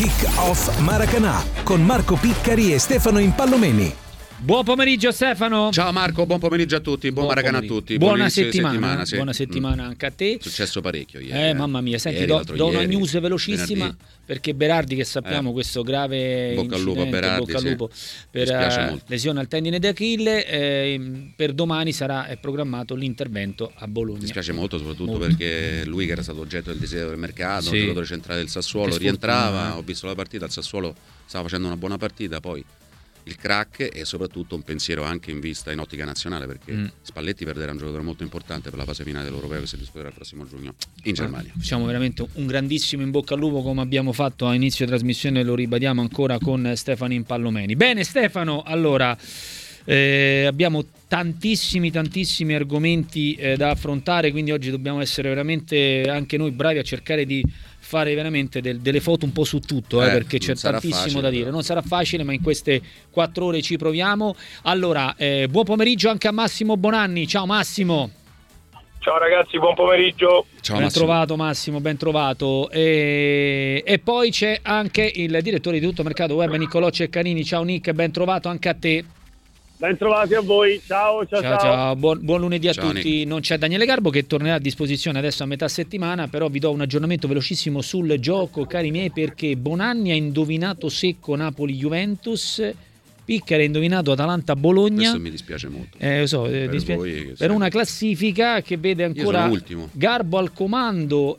Kick-Off Maracanã con Marco Piccari e Stefano Impallomeni. Buon pomeriggio Stefano. Ciao Marco, buon pomeriggio a tutti, buon Maracanã a tutti. Buona settimana sì. Buona settimana anche a te. È successo parecchio ieri. Mamma mia, senti, do una news velocissima, venerdì. Perché Berardi, che sappiamo questo grave bocca al lupo, Berardi, bocca al lupo per lesione al tendine d'Achille, per domani è programmato l'intervento a Bologna. Mi dispiace molto, soprattutto perché lui, che era stato oggetto del desiderio del mercato, il giocatore centrale del Sassuolo, rientrava, ho visto la partita, il Sassuolo stava facendo una buona partita, poi il crack, e soprattutto un pensiero anche in vista in ottica nazionale, perché Spalletti perderà un giocatore molto importante per la fase finale dell'Europeo che si disputerà il prossimo giugno in Germania. Facciamo veramente un grandissimo in bocca al lupo, come abbiamo fatto a inizio trasmissione, lo ribadiamo ancora con Stefano Impallomeni. Bene Stefano, allora abbiamo tantissimi argomenti da affrontare, quindi oggi dobbiamo essere veramente anche noi bravi a cercare di fare veramente delle foto un po' su tutto, perché c'è tantissimo facile, da dire. Non sarà facile, ma in queste 4 ore ci proviamo. Allora, buon pomeriggio anche a Massimo Bonanni. Ciao Massimo. Ciao ragazzi, buon pomeriggio. Ciao, ben trovato Massimo, ben trovato. E poi c'è anche il direttore di Tutto Mercato Web, Niccolò Ceccarini. Ciao Nick, ben trovato anche a te. Ben trovati a voi, ciao. Buon lunedì a tutti. Nick. Non c'è Daniele Garbo, che tornerà a disposizione adesso a metà settimana, però vi do un aggiornamento velocissimo sul gioco, cari miei, perché Bonanni ha indovinato secco Napoli-Juventus, Piccari ha indovinato Atalanta-Bologna. Questo mi dispiace molto. Lo so, per una classifica che vede ancora Garbo al comando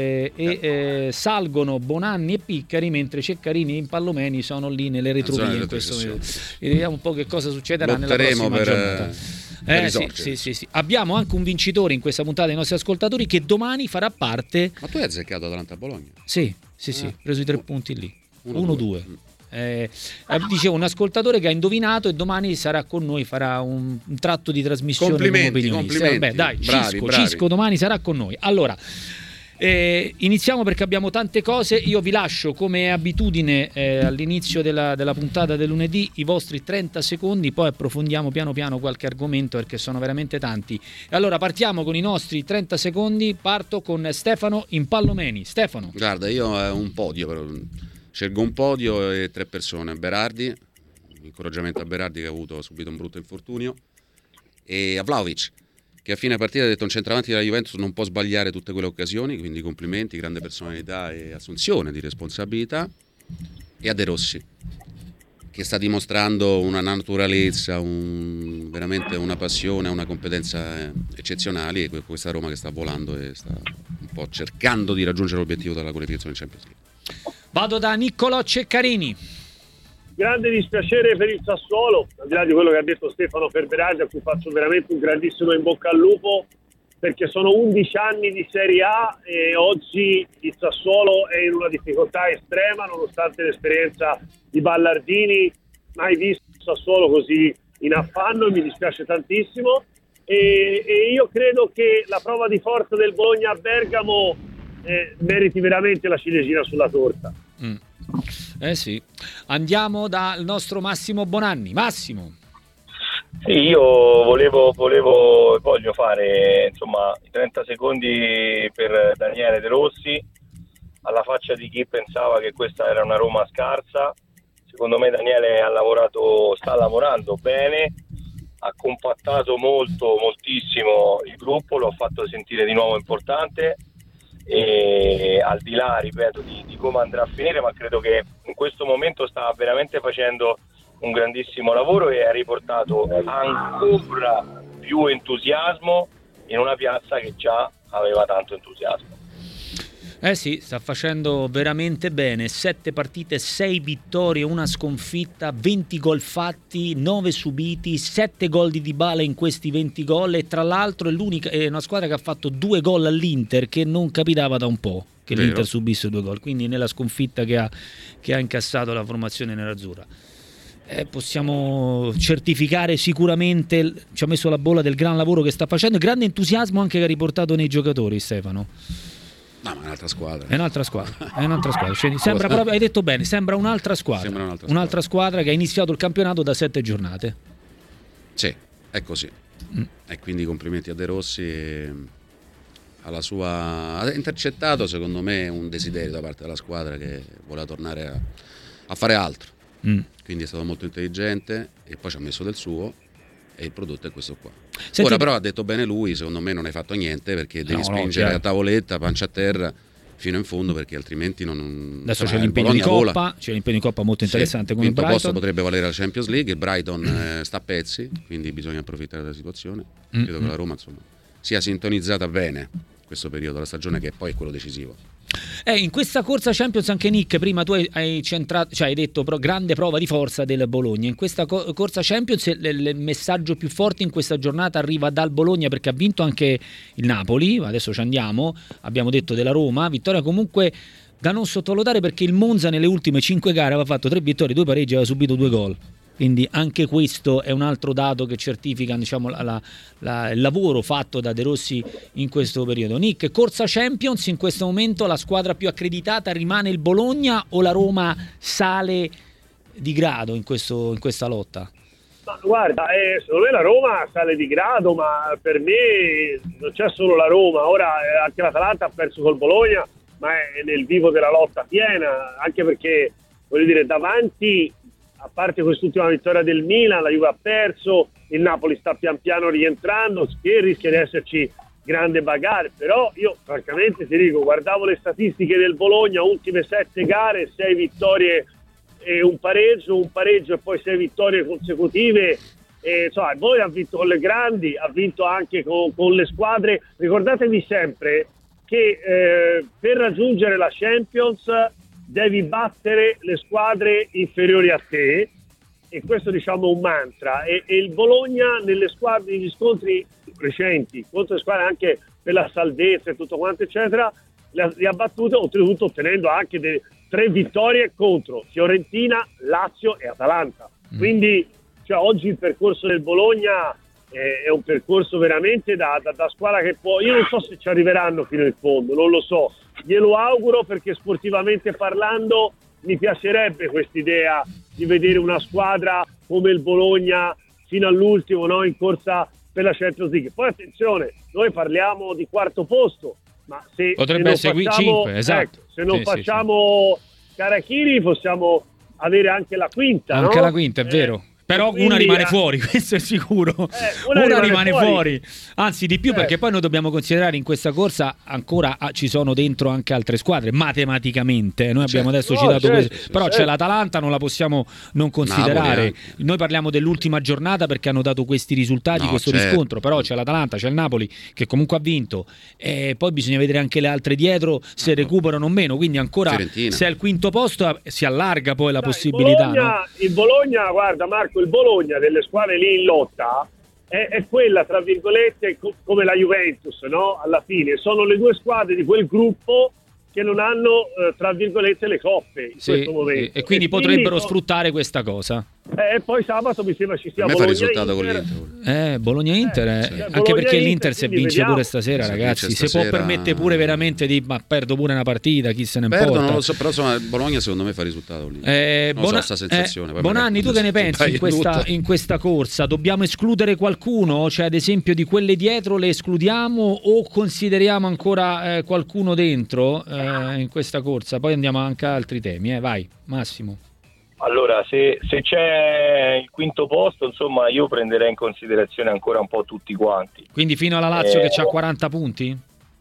e salgono Bonanni e Piccari, mentre Ceccarini e Impallomeni sono lì nelle retrovie in questo momento. Vediamo un po' che cosa succederà nella prossima giornata. Sì. Abbiamo anche un vincitore in questa puntata dei nostri ascoltatori, che domani farà parte. Ma tu hai azzeccato Atalanta-Bologna? Sì, preso i 3 punti lì. 1-2. Dicevo, un ascoltatore che ha indovinato e domani sarà con noi, farà un tratto di trasmissione. Complimenti. Vabbè, dai, bravi. Cisco domani sarà con noi. Allora, iniziamo, perché abbiamo tante cose. Io vi lascio, come è abitudine, all'inizio della puntata del lunedì, i vostri 30 secondi, poi approfondiamo piano piano qualche argomento, perché sono veramente tanti. Allora partiamo con i nostri 30 secondi. Parto con Stefano Impallomeni. Stefano. Guarda, io un podio, però scelgo un podio e 3 persone. Berardi, incoraggiamento a Berardi, che ha subito un brutto infortunio, e a Vlahovic, che a fine partita ha detto: un centravanti della Juventus non può sbagliare tutte quelle occasioni, quindi complimenti, grande personalità e assunzione di responsabilità. E a De Rossi, che sta dimostrando una naturalezza, veramente una passione, una competenza eccezionali, e questa Roma che sta volando e sta un po' cercando di raggiungere l'obiettivo della qualificazione in Champions League. Vado da Niccolò Ceccarini. Grande dispiacere per il Sassuolo, al di là di quello che ha detto Stefano, per Berardi, a cui faccio veramente un grandissimo in bocca al lupo, perché sono 11 anni di Serie A e oggi il Sassuolo è in una difficoltà estrema, nonostante l'esperienza di Ballardini. Mai visto il Sassuolo così in affanno, e mi dispiace tantissimo, e io credo che la prova di forza del Bologna a Bergamo meriti veramente la ciliegina sulla torta. Sì. Andiamo dal nostro Massimo Bonanni. Massimo. Sì, io voglio fare i 30 secondi per Daniele De Rossi, alla faccia di chi pensava che questa era una Roma scarsa. Secondo me Daniele sta lavorando bene, ha compattato moltissimo il gruppo, lo ha fatto sentire di nuovo importante, e al di là, ripeto, di come andrà a finire, ma credo che in questo momento sta veramente facendo un grandissimo lavoro e ha riportato ancora più entusiasmo in una piazza che già aveva tanto entusiasmo. Sì, sta facendo veramente bene. 7 partite, 6 vittorie, 1 sconfitta, 20 gol fatti, 9 subiti, 7 gol di Dybala in questi 20 gol, e tra l'altro è una squadra che ha fatto 2 gol all'Inter, che non capitava da un po' che l'Inter subisse 2 gol, quindi nella sconfitta che ha incassato la formazione nerazzurra. Possiamo certificare sicuramente, ci ha messo la bolla del gran lavoro che sta facendo, grande entusiasmo anche che ha riportato nei giocatori, Stefano. No, ma è un'altra squadra. È un'altra squadra. Cioè, sembra proprio, hai detto bene, sembra un'altra squadra. Un'altra squadra che ha iniziato il campionato da 7 giornate. Sì, è così. E quindi complimenti a De Rossi e ha intercettato secondo me un desiderio da parte della squadra che voleva tornare a fare altro, quindi è stato molto intelligente e poi ci ha messo del suo e il prodotto è questo qua. Senti, ora però ha detto bene lui, secondo me non hai fatto niente perché devi spingere a tavoletta, pancia a terra fino in fondo, perché altrimenti non. Adesso c'è l'impegno di Coppa, molto interessante con il quinto Brighton. posto potrebbe valere la Champions League, il Brighton sta a pezzi, quindi bisogna approfittare della situazione. Credo che la Roma insomma sia sintonizzata bene questo periodo della stagione, che poi è quello decisivo. In questa corsa Champions anche Nick, prima tu hai centrato, cioè hai detto grande prova di forza del Bologna. In questa corsa Champions il messaggio più forte in questa giornata arriva dal Bologna, perché ha vinto anche il Napoli, adesso ci andiamo, abbiamo detto della Roma, vittoria comunque da non sottovalutare, perché il Monza nelle ultime 5 gare aveva fatto 3 vittorie, 2 pareggi, aveva subito 2 gol. Quindi anche questo è un altro dato che certifica, diciamo, il lavoro fatto da De Rossi in questo periodo. Nick, corsa Champions, in questo momento la squadra più accreditata rimane il Bologna o la Roma sale di grado in questa lotta? Ma guarda, secondo me la Roma sale di grado, ma per me non c'è solo la Roma. Ora anche l'Atalanta ha perso col Bologna, ma è nel vivo della lotta piena, anche perché, voglio dire, davanti, a parte quest'ultima vittoria del Milan, la Juve ha perso, il Napoli sta pian piano rientrando, che rischia di esserci grande bagarre, però io francamente ti dico, guardavo le statistiche del Bologna, ultime 7 gare, 6 vittorie e un pareggio e poi 6 vittorie consecutive, e insomma, poi ha vinto con le grandi, ha vinto anche con le squadre. Ricordatevi sempre che per raggiungere la Champions devi battere le squadre inferiori a te, e questo diciamo un mantra, e il Bologna negli scontri recenti contro le squadre anche per la salvezza e tutto quanto eccetera li ha battute, oltretutto ottenendo anche 3 vittorie contro Fiorentina, Lazio e Atalanta. Quindi oggi il percorso del Bologna è un percorso veramente da squadra che può, io non so se ci arriveranno fino in fondo, non lo so, glielo auguro, perché sportivamente parlando mi piacerebbe quest'idea di vedere una squadra come il Bologna fino all'ultimo, no, in corsa per la Champions League. Poi attenzione, noi parliamo di quarto posto, ma se potrebbe essere facciamo, 5, esatto. Se non facciamo Karachiri possiamo avere anche la quinta, anche no? la quinta, è vero. Però quindi, una rimane fuori, questo è sicuro. Una rimane fuori. Anzi, di più, perché poi noi dobbiamo considerare in questa corsa ancora ci sono dentro anche altre squadre, matematicamente. Noi abbiamo adesso citato questo. Però c'è l'Atalanta, non la possiamo non considerare. Noi parliamo dell'ultima giornata perché hanno dato questi risultati, questo riscontro. Però c'è l'Atalanta, c'è il Napoli che comunque ha vinto. E poi bisogna vedere anche le altre dietro se recuperano o meno. Quindi ancora, Fiorentina, se è al quinto posto, si allarga poi la possibilità. Il Bologna, guarda Marco, il Bologna delle squadre lì in lotta è quella, tra virgolette, come la Juventus, no? Alla fine sono le 2 squadre di quel gruppo che non hanno, tra virgolette, le coppe in questo momento. E quindi potrebbero sfruttare questa cosa. E poi sabato mi sembra ci sia Bologna-Inter. Bologna-Inter, anche Bologna perché l'Inter se vince vediamo. pure stasera, ragazzi, si può permettere pure veramente ma perdo pure una partita, chi se ne importa. Non lo so, però insomma Bologna secondo me fa risultato lì. Sta sensazione. Bonanni, tu che ne pensi in questa corsa? Dobbiamo escludere qualcuno? Cioè, ad esempio, di quelle dietro le escludiamo o consideriamo ancora qualcuno dentro in questa corsa? Poi andiamo anche a altri temi, vai Massimo. Allora, se c'è il quinto posto, insomma, io prenderei in considerazione ancora un po' tutti quanti. Quindi fino alla Lazio che ha 40 punti?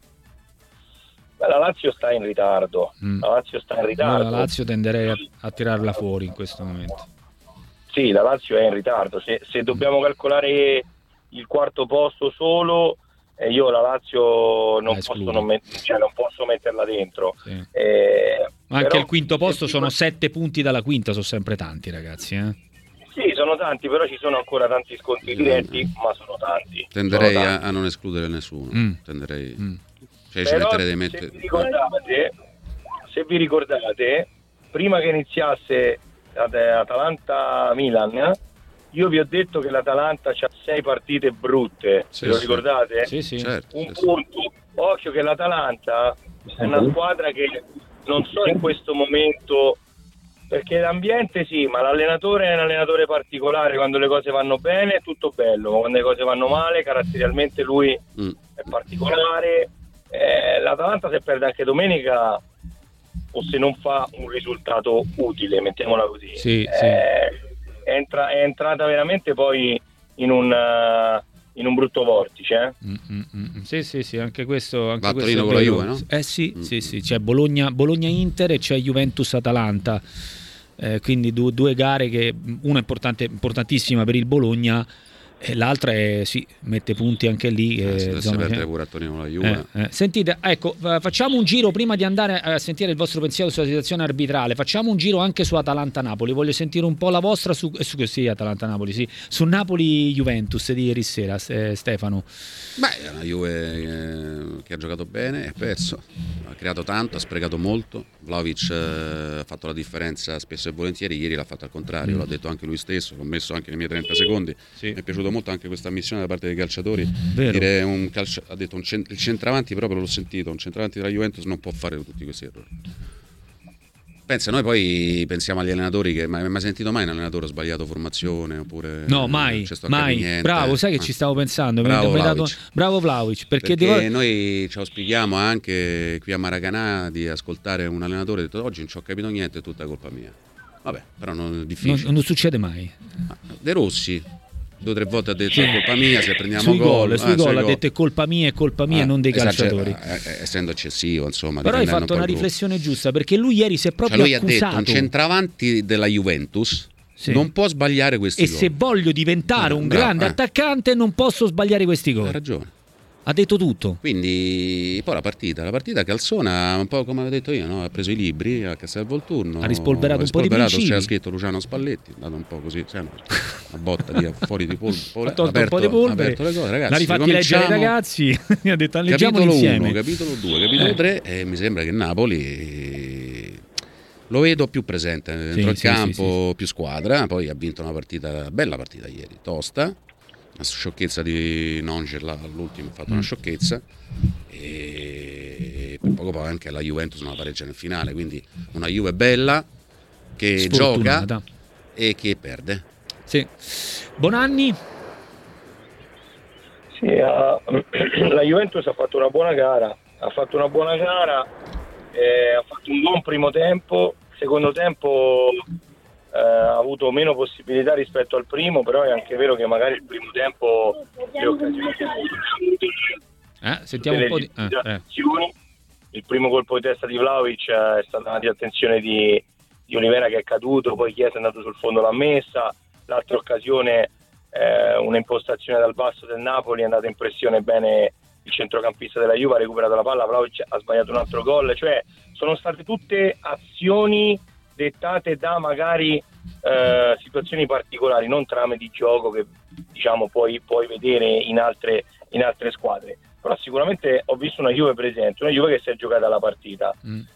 La Lazio sta in ritardo. La Lazio tenderei a tirarla fuori in questo momento. Sì, la Lazio è in ritardo. Se dobbiamo calcolare il quarto posto solo, io la Lazio non posso metterla dentro. Sì. Anche il quinto posto sono 7 punti dalla quinta, sono sempre tanti, ragazzi. Sì, sono tanti, però ci sono ancora tanti scontri diretti, ma sono tanti. Tenderei a non escludere nessuno. Tenderei. Cioè, ci metterei dei se vi ricordate, prima che iniziasse Atalanta-Milan, io vi ho detto che l'Atalanta c'ha 6 partite brutte, lo ricordate? Sì, certo. Punto. Occhio che l'Atalanta è una squadra che non so in questo momento, perché l'ambiente sì, ma l'allenatore è un allenatore particolare. Quando le cose vanno bene è tutto bello, ma quando le cose vanno male caratterialmente lui è particolare, L'Atalanta, se perde anche domenica, o se non fa un risultato utile, mettiamola così, sì. È entrata veramente poi in un brutto vortice. Sì, anche questo. Anche va a questo Torino è con la vero. Juve, no? Sì, c'è Bologna-Inter e c'è Juventus-Atalanta. Quindi due gare che una è importantissima per il Bologna e l'altra mette punti anche lì. Se dovesse perdere pure a Torino con la Juve. Sentite, ecco, facciamo un giro prima di andare a sentire il vostro pensiero sulla situazione arbitrale. Facciamo un giro anche su Atalanta-Napoli. Voglio sentire un po' la vostra su Atalanta-Napoli, sì. Su Napoli-Juventus di ieri sera, Stefano. Beh, è una Juve che ha giocato bene e ha perso, ha creato tanto, ha sprecato molto. Vlahovic ha fatto la differenza spesso e volentieri, ieri l'ha fatto al contrario, l'ha detto anche lui stesso, l'ho messo anche nei miei 30 secondi. Sì. Mi è piaciuto molto anche questa ammissione da parte dei calciatori. Vero. Dire ha detto il centravanti, proprio l'ho sentito, un centravanti della Juventus non può fare tutti questi errori. Pensa, noi poi pensiamo agli allenatori che ma hai sentito mai un allenatore sbagliato formazione oppure no, mai. Bravo, sai che ci stavo pensando. Bravo Vlahovic, perché noi ci auspichiamo anche qui a Maracanã di ascoltare un allenatore che ha detto oggi non ci ho capito niente, è tutta colpa mia. Vabbè, però non è difficile. Non succede mai. De Rossi 2 o 3 volte ha detto è colpa mia se prendiamo sui gol gol ha detto è colpa mia, non dei calciatori, essendo eccessivo, insomma. Però hai fatto una riflessione giusta, perché lui ieri si è proprio lui accusato. Ha detto un centravanti della Juventus non può sbagliare questi gol, se voglio diventare un grande attaccante non posso sbagliare questi gol. Ha ragione, ha detto tutto. Quindi poi la partita Calzona, un po' come avevo detto io, no? Ha preso i libri a Castelvolturno, ha rispolverato un po' di principi, c'era scritto Luciano Spalletti, è andato un po' così, sai, una botta via fuori di polvere, ha tolto un po' di polvere, le cose, ragazzi, l'ha rifatti leggere ai ragazzi. Ha detto leggiamo insieme. Capitolo 1, capitolo 2, capitolo 3 e mi sembra che Napoli lo vedo più presente dentro il campo, più squadra. Poi ha vinto una bella partita ieri, tosta. Una sciocchezza di Nonger all'ultimo, ha fatto una sciocchezza e per poco poi anche la Juventus non la pareggia nel finale, quindi una Juve bella che gioca e che perde. Sì. Bonanni? Sì, la Juventus ha fatto una buona gara, ha fatto un buon primo tempo, secondo tempo ha avuto meno possibilità rispetto al primo, però è anche vero che magari il primo tempo le occasioni sentiamo un po' di il primo colpo di testa di Vlahovic è stata una attenzione di Olivera che è caduto, poi Chiesa è andato sul fondo, l'ha messa. L'altra occasione una impostazione dal basso del Napoli, è andata in pressione bene il centrocampista della Juve, ha recuperato la palla, Vlahovic ha sbagliato un altro gol, cioè sono state tutte azioni dettate da magari situazioni particolari, non trame di gioco che diciamo puoi vedere in altre squadre. Però sicuramente ho visto una Juve presente, una Juve che si è giocata la partita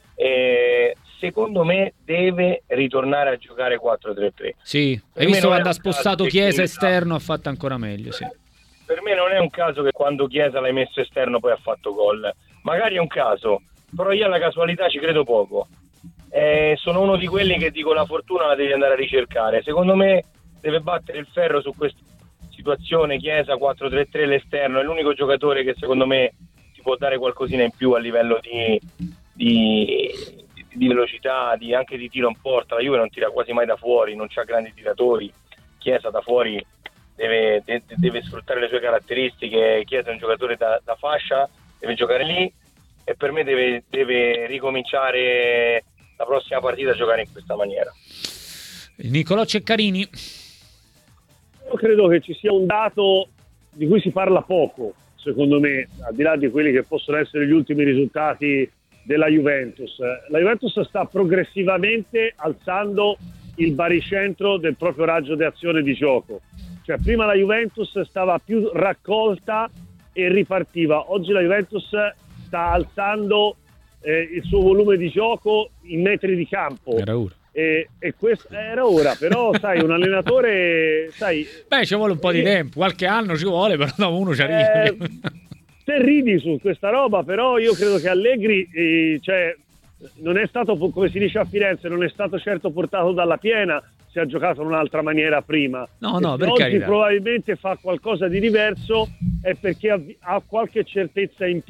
e secondo me deve ritornare a giocare 4-3-3. Sì, hai visto quando ha spostato Chiesa esterno, ha fatto ancora meglio, sì. Per me non è un caso che quando Chiesa l'hai messo esterno poi ha fatto gol, magari è un caso, però io alla casualità ci credo poco. Sono uno di quelli che dico la fortuna la devi andare a ricercare. Secondo me deve battere il ferro su questa situazione. Chiesa 4-3-3 l'esterno è l'unico giocatore che secondo me ti può dare qualcosina in più a livello di velocità, anche di tiro in porta. La Juve non tira quasi mai da fuori, non c'ha grandi tiratori. Chiesa da fuori deve sfruttare le sue caratteristiche. Chiesa è un giocatore da fascia, deve giocare lì e per me deve ricominciare la prossima partita a giocare in questa maniera. Nicolò Ceccarini. Io credo che ci sia un dato di cui si parla poco, secondo me, al di là di quelli che possono essere gli ultimi risultati della Juventus. La Juventus sta progressivamente alzando il baricentro del proprio raggio di azione di gioco. Cioè prima la Juventus stava più raccolta e ripartiva, oggi la Juventus sta alzando il suo volume di gioco in metri di campo. Era ora. E questo era ora, però sai, un allenatore, sai, ci vuole un po' di tempo, qualche anno ci vuole, però dopo uno ci arriva. Te ridi su questa roba, però io credo che Allegri non è stato, come si dice a Firenze, non è stato certo portato dalla piena, si è giocato in un'altra maniera prima. No, per oggi carità. Probabilmente fa qualcosa di diverso è perché ha qualche certezza in più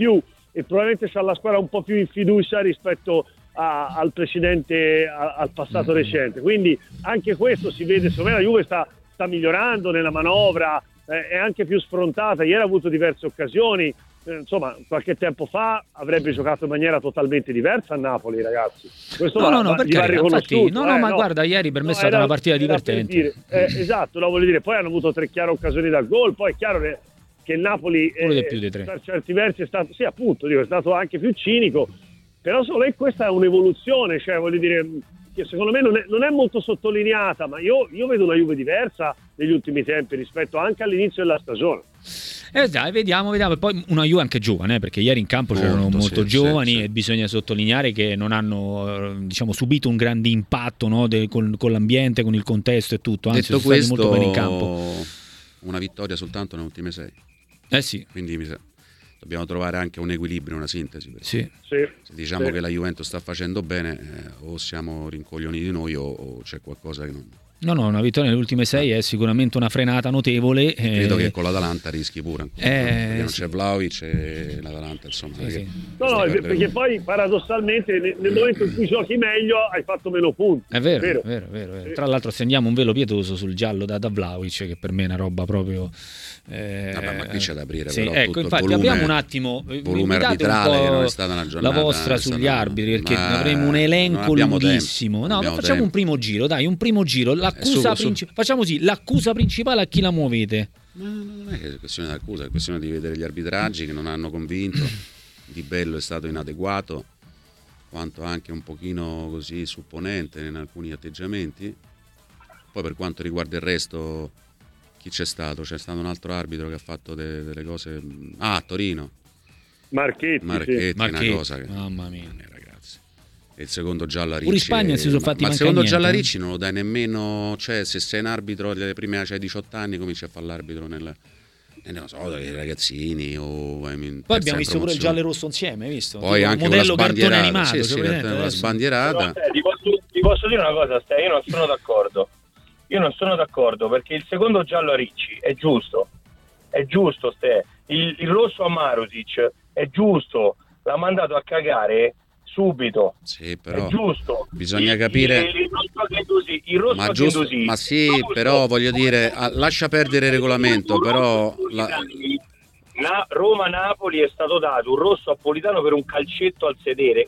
e probabilmente c'ha la squadra un po' più in fiducia rispetto al precedente, al passato recente, quindi anche questo si vede. Secondo me la Juve sta migliorando nella manovra, è anche più sfrontata. Ieri ha avuto diverse occasioni, insomma qualche tempo fa avrebbe giocato in maniera totalmente diversa a Napoli, ragazzi, questo no, gli va riconosciuto. Ma guarda, ieri per me è stata una partita divertente. Esatto, lo voglio dire, poi hanno avuto 3 chiare occasioni da gol, poi è chiaro che il Napoli più di 3. per certi versi è stato, sì appunto, è stato anche più cinico, però secondo me questa è un'evoluzione, cioè voglio dire che secondo me non è molto sottolineata, ma io vedo una Juve diversa negli ultimi tempi rispetto anche all'inizio della stagione. Dai, vediamo. E poi una Juve anche giovane, perché ieri in campo c'erano molto giovani, sì. E bisogna sottolineare che non hanno subito un grande impatto, no, con l'ambiente, con il contesto e tutto, anzi detto sono questo, stati molto bene in campo. Una vittoria soltanto nelle ultime 6. Sì. Quindi dobbiamo trovare anche un equilibrio, una sintesi. Sì. Se diciamo che la Juventus sta facendo bene, o siamo rincoglioniti noi o c'è qualcosa che non... No, una vittoria nelle ultime 6 è sicuramente una frenata notevole. Credo che con l'Atalanta rischi pure ancora, perché non c'è Vlahovic e l'Atalanta, insomma. Sì. No, perché poi paradossalmente nel momento in cui giochi meglio hai fatto meno punti. È vero. Tra l'altro stendiamo un velo pietoso sul giallo da Vlahovic, che per me è una roba proprio... ma qui c'è da aprire, sì, però ecco, infatti volume, abbiamo un attimo volume arbitrale, che non è stata una giornata la vostra sugli arbitri, perché avremo un elenco lunghissimo. Facciamo un primo giro, facciamo così, l'accusa principale a chi la muovete? Ma non è questione di accusa, è questione di vedere gli arbitraggi che non hanno convinto. Di Bello è stato inadeguato, quanto anche un pochino così supponente in alcuni atteggiamenti. Poi per quanto riguarda il resto, chi c'è stato? C'è stato un altro arbitro che ha fatto delle cose a Torino, Marchetti, sì. Una cosa che mamma mia, ragazzi. E il secondo giallo a Ricci, pure in Spagna si sono fatti ma il secondo niente, giallo a Ricci non lo dai nemmeno, cioè se sei un arbitro delle prime, cioè 18 anni, cominci a fare l'arbitro non so, dai raggazzini o poi abbiamo visto pure il giallo e rosso insieme, hai visto? Poi tipo anche un modello cartone animato, sì, la sbandierata. Ti posso dire una cosa, Ste, io non sono d'accordo perché il secondo giallo a Ricci è giusto, Ste. Il rosso a Marusic è giusto, l'ha mandato a cagare subito. Sì, però è giusto. Bisogna capire il rosso a Gendouzi. Ma sì, giusto. Però voglio dire, lascia perdere il regolamento, però Roma-Napoli è stato dato un rosso a Politano per un calcetto al sedere,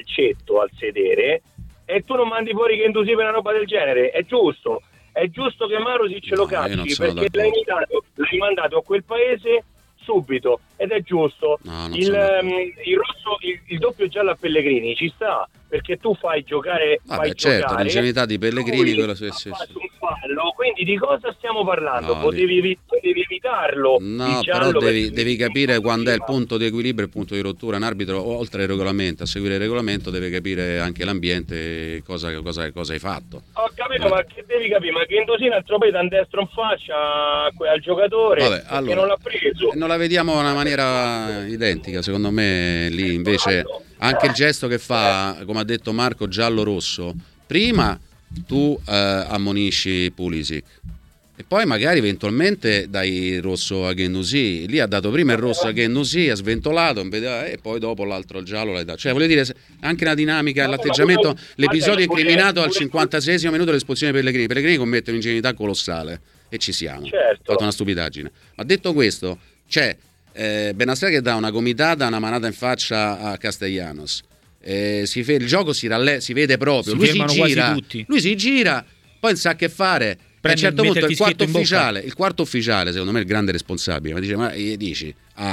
e tu non mandi fuori Gendouzi per una roba del genere. È giusto che Marusic lo cacci perché l'hai mandato a quel paese subito, ed è giusto. Il rosso, il doppio giallo a Pellegrini ci sta, perché tu fai giocare, l'ingenuità di Pellegrini, quello sì. un fallo, quindi di cosa stiamo parlando? Potevi evitarlo. No, però devi capire quando è il punto di equilibrio e il punto di rottura. Un arbitro, oltre al regolamento, a seguire il regolamento, deve capire anche l'ambiente, cosa hai fatto. Ho capito, ma che devi capire? Ma che Gendouzi un altro peso a destro in faccia al giocatore, che non l'ha preso. Non la vediamo in una maniera identica, secondo me lì invece anche il gesto che fa, come ha detto Marco, giallo-rosso, prima tu ammonisci Pulisic e poi magari eventualmente dai il rosso a Gendouzi. Lì ha dato prima il rosso a Gendouzi, ha sventolato e poi dopo l'altro giallo l'hai dato. Cioè voglio dire, anche la dinamica, l'atteggiamento, l'episodio è incriminato al 56esimo minuto dell'espulsione di Pellegrini commette un'ingenuità colossale e ci siamo, ha fatto una stupidaggine. Ma detto questo, c'è Benasser che dà una gomitata, una manata in faccia a Castellanos, il gioco si vede proprio, lui si gira, poi non sa che fare. A un certo punto il quarto ufficiale, secondo me è il grande responsabile, ma dici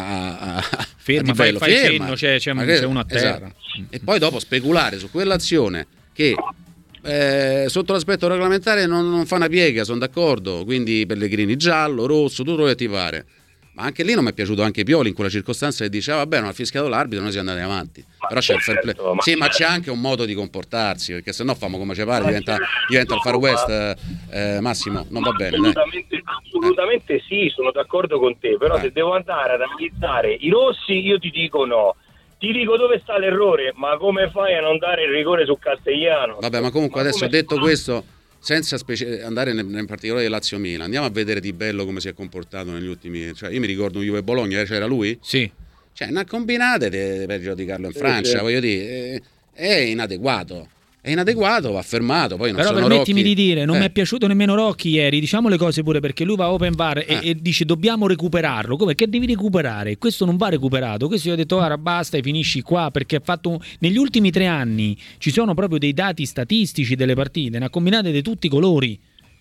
ferma, fai il cenno, c'è uno a terra. Esatto. E poi dopo speculare su quell'azione che sotto l'aspetto regolamentare non fa una piega, sono d'accordo, quindi Pellegrini giallo, rosso, tutto quello che ti pare. Ma anche lì non mi è piaciuto anche Pioli in quella circostanza, che diceva vabbè, non ha fischiato l'arbitro, noi siamo andati avanti. Però c'è il fair play. Sì, ma c'è anche un modo di comportarsi, perché sennò famo come ci pare, diventa il Far West. Massimo, non va bene. Assolutamente sì, sono d'accordo con te, però se devo andare ad analizzare i rossi, io ti dico no. Ti dico dove sta l'errore, ma come fai a non dare il rigore su Castellano? Vabbè, ma comunque adesso detto questo, senza andare nel particolare di Lazio-Milan, andiamo a vedere Di Bello come si è comportato negli ultimi, cioè io mi ricordo un Juve-Bologna, c'era lui? Sì. Cioè, non combinate per giudicarlo in Francia, voglio dire, è inadeguato. È inadeguato, va fermato. Poi non però sono permettimi Rocchi. di dire, non mi è piaciuto nemmeno Rocchi ieri, diciamo le cose pure, perché lui va a open bar e dice dobbiamo recuperarlo. Come? Che devi recuperare? Questo non va recuperato. Questo io ho detto guarda basta e finisci qua, perché ha fatto negli ultimi 3 anni ci sono proprio dei dati statistici delle partite, ne ha combinate di tutti i colori,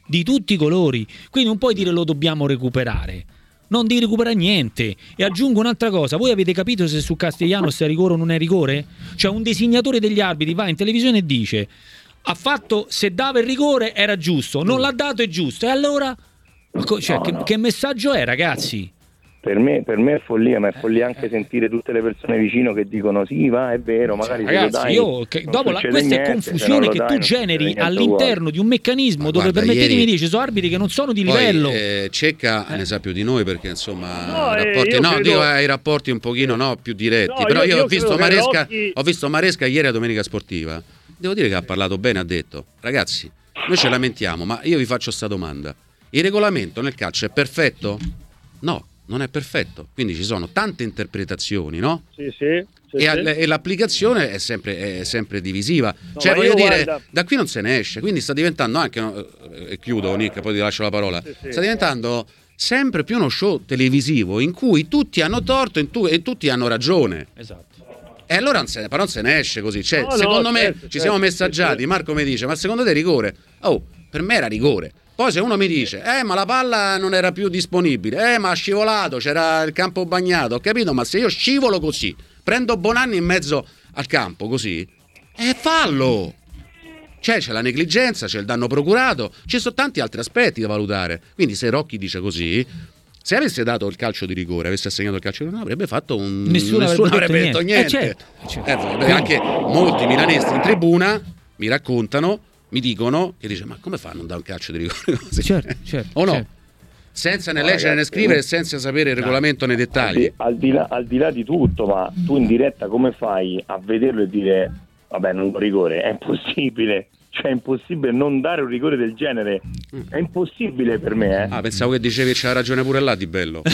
quindi non puoi dire lo dobbiamo recuperare. Non devi recuperare niente. E aggiungo un'altra cosa: voi avete capito se su Castellanos è rigore o non è rigore? Cioè un designatore degli arbitri va in televisione e dice ha fatto, se dava il rigore era giusto, non l'ha dato è giusto, e allora che messaggio è, ragazzi? Per me è follia, ma è follia anche sentire tutte le persone vicino che dicono sì, va, è vero, magari ragazzi, questa è confusione che tu generi all'interno di un meccanismo dove, permettetemi di dire, ci sono arbitri che non sono di livello. Cecca ne sa più di noi, perché insomma i rapporti un pochino più diretti, però io ho visto Maresca ieri a Domenica Sportiva, devo dire che ha parlato bene, ha detto ragazzi, noi ci lamentiamo, ma io vi faccio sta domanda: il regolamento nel calcio è perfetto? No, non è perfetto, quindi ci sono tante interpretazioni, no? Sì. E l'applicazione è sempre divisiva. Cioè, voglio dire, da qui non se ne esce, quindi sta diventando anche, e chiudo Nick, poi ti lascio la parola, sta diventando sempre più uno show televisivo in cui tutti hanno torto e tutti hanno ragione. Esatto. E allora però non se ne esce così. Cioè, secondo me ci siamo messaggiati. Marco mi dice: ma secondo te è rigore? Oh, per me era rigore. Poi se uno mi dice ma la palla non era più disponibile, ma ha scivolato, c'era il campo bagnato, ho capito, ma se io scivolo così, prendo Bonanni in mezzo al campo così, fallo. Cioè c'è la negligenza, c'è il danno procurato, ci sono tanti altri aspetti da valutare. Quindi se Rocchi dice così, se avesse dato il calcio di rigore, avesse assegnato il calcio di rigore, avrebbe fatto nessuno avrebbe detto niente. Certo. Anche molti milanisti in tribuna mi raccontano, mi dicono, che dice: ma come fa a non dare un calcio di rigore così? Certo. O no? Certo. Senza né leggere né scrivere, senza sapere il regolamento nei dettagli. Al di là di tutto, ma tu in diretta come fai a vederlo e dire vabbè, non rigore? È impossibile. Cioè è impossibile non dare un rigore del genere, è impossibile per me. Pensavo che dicevi che c'era ragione pure là Di Bello.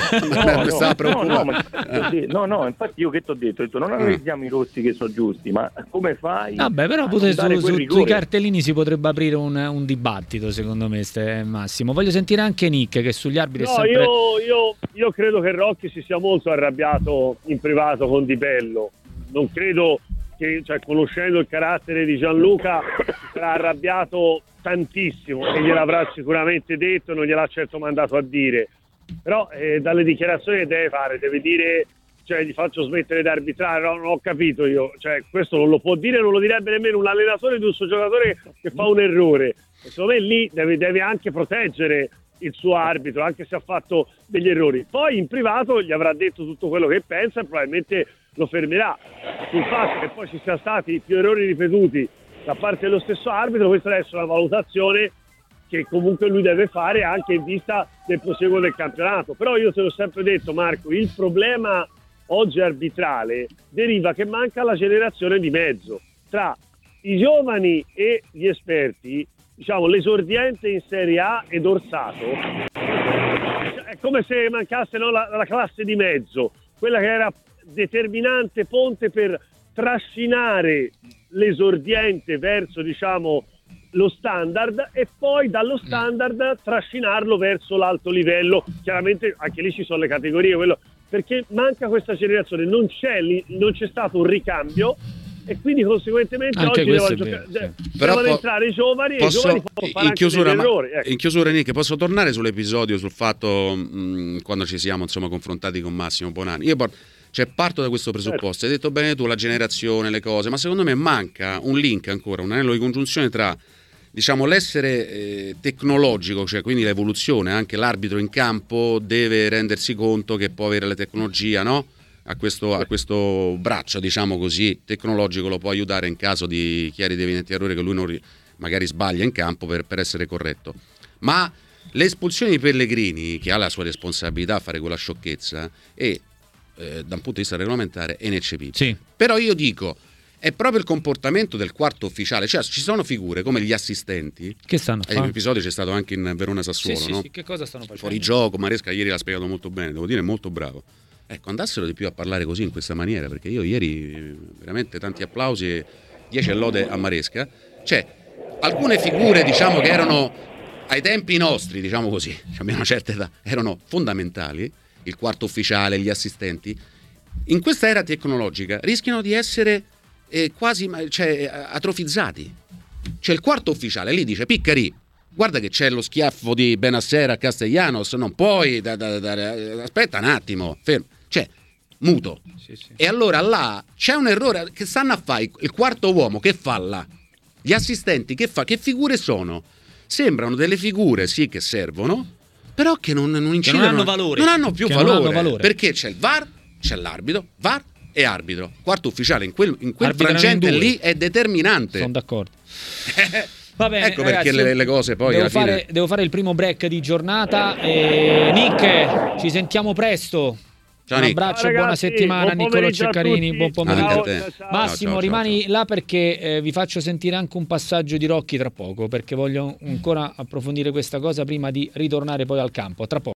No, infatti io che ti ho detto non analizziamo i rossi che sono giusti, ma come fai? Vabbè, però sui cartellini si potrebbe aprire un dibattito, secondo me, Massimo. Voglio sentire anche Nick, che sugli arbitri è sempre... io credo che Rocchi si sia molto arrabbiato in privato con Di Bello. Non credo che, conoscendo il carattere di Gianluca, sarà arrabbiato tantissimo e gliel'avrà sicuramente detto, non gliel'ha certo mandato a dire, però dalle dichiarazioni che deve fare, deve dire, gli faccio smettere di arbitrare, non ho capito io, questo non lo può dire, non lo direbbe nemmeno un allenatore di un suo giocatore che fa un errore. E secondo me lì deve anche proteggere il suo arbitro, anche se ha fatto degli errori. Poi in privato gli avrà detto tutto quello che pensa e probabilmente lo fermerà. Sul fatto che poi ci siano stati più errori ripetuti da parte dello stesso arbitro, questa deve essere una valutazione che comunque lui deve fare anche in vista del proseguo del campionato. Però io te l'ho sempre detto, Marco, il problema oggi arbitrale deriva che manca la generazione di mezzo tra i giovani e gli esperti. Diciamo, l'esordiente in Serie A ed Orsato è come se mancasse la classe di mezzo, quella che era determinante ponte per trascinare l'esordiente verso, lo standard, e poi dallo standard trascinarlo verso l'alto livello. Chiaramente anche lì ci sono le categorie, perché manca questa generazione, non c'è stato un ricambio, e quindi conseguentemente anche oggi devono entrare i giovani e i giovani possono fare anche degli errori. In chiusura, Nick, posso tornare sull'episodio, sul fatto quando ci siamo confrontati con Massimo Bonanni? Parto da questo presupposto. Hai detto bene tu, la generazione, le cose, ma secondo me manca un link ancora, un anello di congiunzione tra l'essere tecnologico, quindi l'evoluzione. Anche l'arbitro in campo deve rendersi conto che può avere la tecnologia, no? A questo braccio, tecnologico, lo può aiutare in caso di chiari ed evidenti errori che lui magari sbaglia in campo per essere corretto. Ma le espulsioni di Pellegrini, che ha la sua responsabilità a fare quella sciocchezza, e da un punto di vista regolamentare è ineccepibile. Sì. Però io dico, è proprio il comportamento del quarto ufficiale, ci sono figure come gli assistenti che stanno facendo. L'episodio c'è stato anche in Verona Sassuolo, no? Sì, che cosa stanno facendo? Fuori gioco, Maresca ieri l'ha spiegato molto bene, devo dire molto bravo. Ecco, andassero di più a parlare così, in questa maniera, perché io ieri veramente tanti applausi e 10 lode a Maresca. Cioè, alcune figure, diciamo, che erano ai tempi nostri, diciamo così, abbiamo una certa età, erano fondamentali, il quarto ufficiale, gli assistenti, in questa era tecnologica rischiano di essere quasi atrofizzati. C'è il quarto ufficiale, lì dice: Piccari, guarda che c'è lo schiaffo di Bennassera a Castellanos, non puoi, aspetta un attimo, fermo. Cioè, muto. Sì. E allora là c'è un errore, che stanno a fare il quarto uomo, che fa là? Gli assistenti che figure sono? Sembrano delle figure, sì, che servono, però che non incidono, che non hanno valore. Non hanno più valore, perché c'è il VAR, c'è l'arbitro, VAR e arbitro. Quarto ufficiale in quel frangente lì è determinante. Sono d'accordo. Va bene, ecco perché ragazzi, le cose poi devo fare il primo break di giornata. Nick, ci sentiamo presto. Ciao, un abbraccio, ragazzi, buona settimana. Niccolò Ceccarini, buon pomeriggio. Ciao, Massimo, ciao, rimani ciao. là perché vi faccio sentire anche un passaggio di Rocchi tra poco, perché voglio ancora approfondire questa cosa prima di ritornare poi al campo. Tra poco.